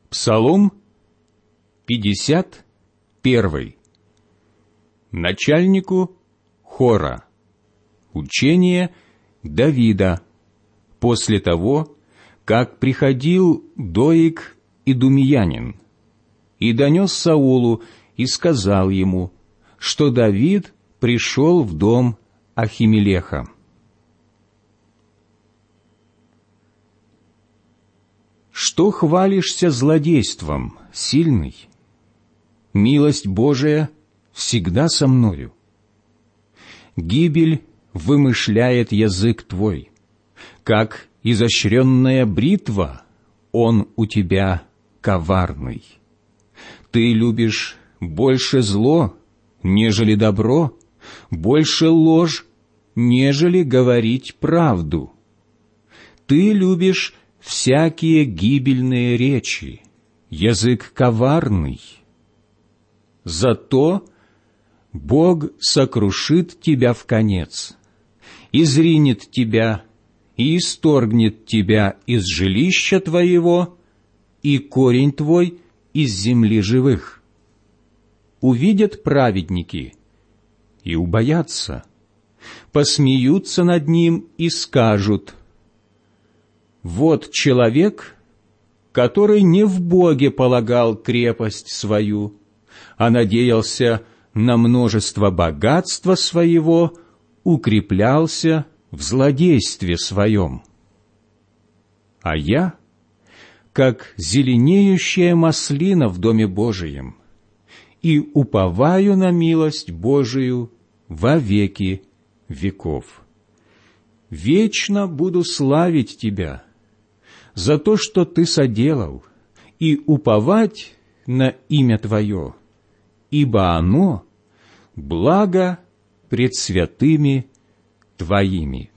Псалом 51. Начальнику хора. Учение Давида после того, как приходил Доик идумеянин и донес Саулу и сказал ему, что Давид пришел в дом Ахимелеха. Что хвалишься злодейством, сильный? Милость Божия всегда со мною. Гибель вымышляет язык твой, как изощренная бритва, он у тебя коварный. Ты любишь больше зло, нежели добро, больше ложь, нежели говорить правду. Ты любишь всякие гибельные речи, язык коварный. Зато Бог сокрушит тебя вконец, изринет тебя и исторгнет тебя из жилища твоего, и корень твой из земли живых. Увидят праведники и убоятся, посмеются над ним и скажут: вот человек, который не в Боге полагал крепость свою, а надеялся на множество богатства своего, укреплялся в злодействе своем. А я, как зеленеющая маслина в Доме Божием, и уповаю на милость Божию во веки веков. Вечно буду славить Тебя за то, что Ты соделал, и уповать на имя Твое, ибо оно благо пред святыми Твоими.